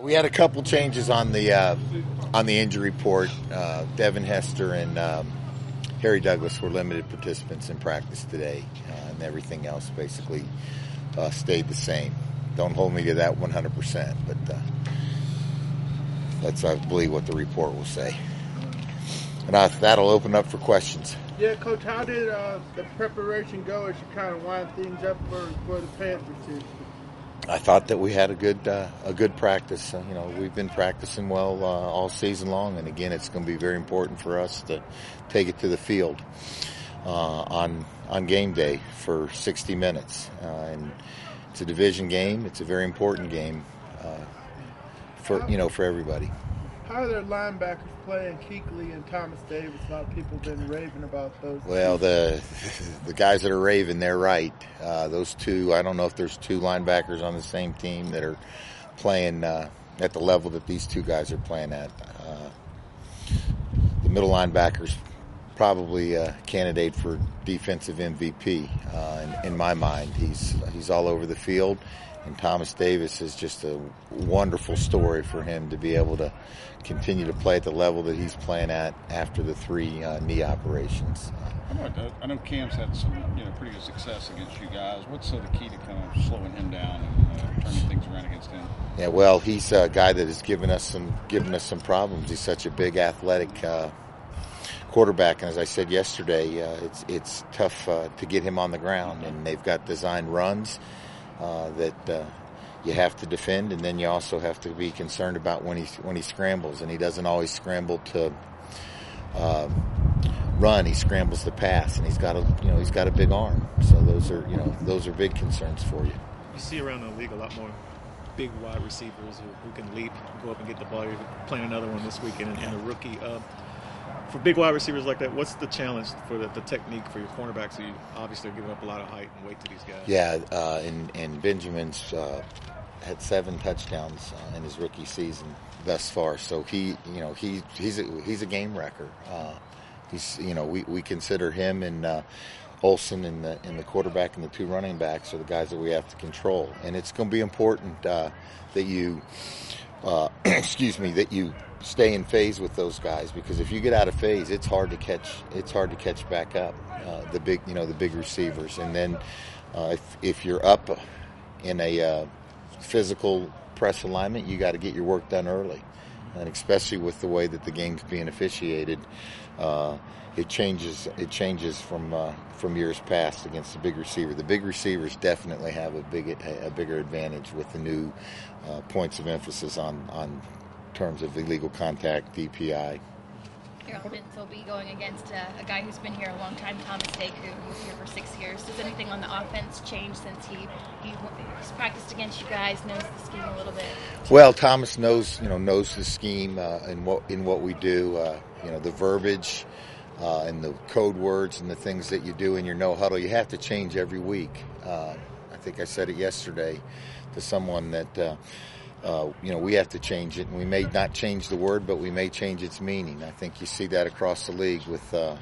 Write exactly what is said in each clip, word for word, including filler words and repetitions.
We had a couple changes on the uh, on the injury report. Uh, Devin Hester and um, Harry Douglas were limited participants in practice today, uh, and everything else basically uh, stayed the same. Don't hold me to that one hundred percent, but uh, that's, I believe, what the report will say. And uh, that'll open up for questions. Yeah, Coach, how did uh, the preparation go as you kind of wind things up for, for the Panthers season? I thought that we had a good uh, a good practice. Uh, you know, we've been practicing well uh, all season long, and again, it's going to be very important for us to take it to the field uh, on on game day for sixty minutes. Uh, and it's a division game. It's a very important game uh, for you know for everybody. How are their linebackers playing, Kuechly and Thomas Davis? A lot of people have been raving about those. Well, the the guys that are raving, they're right. Uh, those two, I don't know if there's two linebackers on the same team that are playing uh, at the level that these two guys are playing at. Uh, the middle linebacker's probably a candidate for defensive M V P uh, in, in my mind. He's he's all over the field. And Thomas Davis is just a wonderful story for him to be able to continue to play at the level that he's playing at after the three uh, knee operations. How about that? I know Cam's had some, you know, pretty good success against you guys. What's sort of the key to kind of slowing him down and uh, turning things around against him? Yeah, well, he's a guy that has given us some given us some problems. He's such a big, athletic uh, quarterback, and as I said yesterday, uh, it's it's tough uh, to get him on the ground. And they've got designed runs Uh, that uh, you have to defend, and then you also have to be concerned about when he when he scrambles, and he doesn't always scramble to uh, run. He scrambles to pass, and he's got a you know he's got a big arm. So those are you know those are big concerns for you. You see around the league a lot more big wide receivers who, who can leap, go up and get the ball. You're playing another one this weekend, and, and a rookie. Uh, For big wide receivers like that, what's the challenge for the, the technique for your cornerbacks? You obviously are giving up a lot of height and weight to these guys. Yeah, uh, and, and Benjamin's uh, had seven touchdowns uh, in his rookie season thus far. So he, you know, he he's a, he's a game wrecker. Uh, he's, you know, we, we consider him and uh, Olsen and the and the quarterback and the two running backs are the guys that we have to control. And it's going to be important uh, that you, uh, excuse me, that you. stay in phase with those guys, because if you get out of phase, it's hard to catch. It's hard to catch back up. Uh, the big, you know, the big receivers, and then uh, if if you're up in a uh, physical press alignment, you got to get your work done early, and especially with the way that the game's being officiated, uh, it changes. It changes from uh, from years past against the big receiver. The big receivers definitely have a big a bigger advantage with the new uh, points of emphasis on on. terms of illegal contact, D P I. Your offense will be going against a, a guy who's been here a long time, Thomas Dake, who was here for six years. Does anything on the offense change since he, he he's practiced against you guys, knows the scheme a little bit? Well, Thomas knows you know knows the scheme uh, in what in what we do. Uh, you know the verbiage uh, and the code words and the things that you do in your no huddle. You have to change every week. Uh, I think I said it yesterday to someone that. Uh, Uh, you know, we have to change it, and we may not change the word, but we may change its meaning. I think you see that across the league with uh,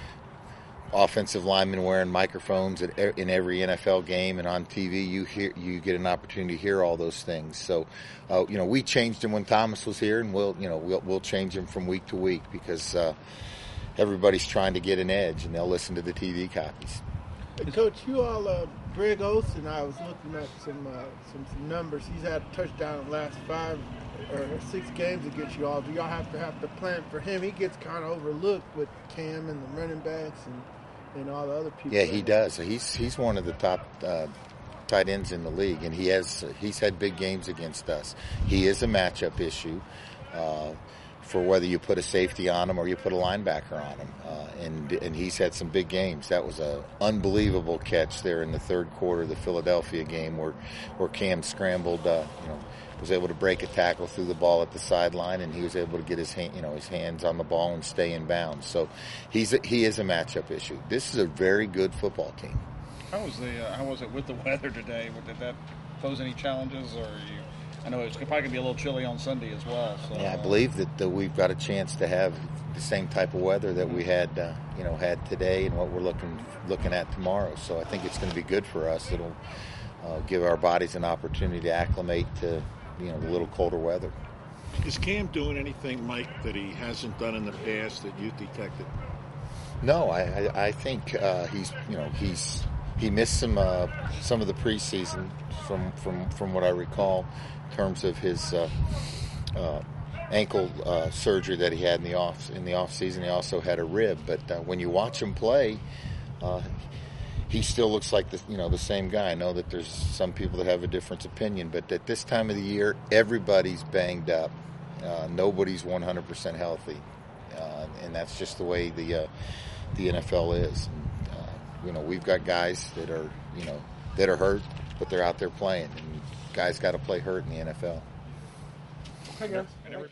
offensive linemen wearing microphones at, in every N F L game, and on T V you hear you get an opportunity to hear all those things. So, uh, you know, we changed him when Thomas was here, and we'll, you know, we'll we'll change him from week to week because uh, everybody's trying to get an edge, and they'll listen to the T V copies. Coach, you all, uh, Greg Olsen, I was looking at some, uh, some some numbers. He's had a touchdown in the last five or six games against you all. Do y'all have to have to plan for him? He gets kind of overlooked with Cam and the running backs and, and all the other people. Yeah, he does. He's he's one of the top uh, tight ends in the league, and he has he's had big games against us. He is a matchup issue. Uh, for whether you put a safety on him or you put a linebacker on him. Uh, and and he's had some big games. That was an unbelievable catch there in the third quarter of the Philadelphia game where, where Cam scrambled, uh, you know, was able to break a tackle through the ball at the sideline, and he was able to get his hand, you know, his hands on the ball and stay in bounds. So he's a, he is a matchup issue. This is a very good football team. How was the uh, how was it with the weather today? Did that pose any challenges, or are you? I know it's probably going to be a little chilly on Sunday as well. So, yeah, I believe that uh, we've got a chance to have the same type of weather that we had, uh, you know, had today and what we're looking looking at tomorrow. So I think it's going to be good for us. It'll uh, give our bodies an opportunity to acclimate to you know, the little colder weather. Is Cam doing anything, Mike, that he hasn't done in the past that you detected? No, I, I, I think uh, he's, you know, he's he missed some uh, some of the preseason from, from, from what I recall in terms of his uh, uh, ankle uh, surgery that he had in the off in the off season. He also had a rib, but uh, when you watch him play, uh, he still looks like the you know the same guy. I know that there's some people that have a different opinion, but at this time of the year, everybody's banged up. Uh, nobody's one hundred percent healthy, uh, and that's just the way the uh, the N F L is. And, uh, you know, we've got guys that are you know that are hurt, but they're out there playing, and guys got to play hurt in the N F L. Hey guys.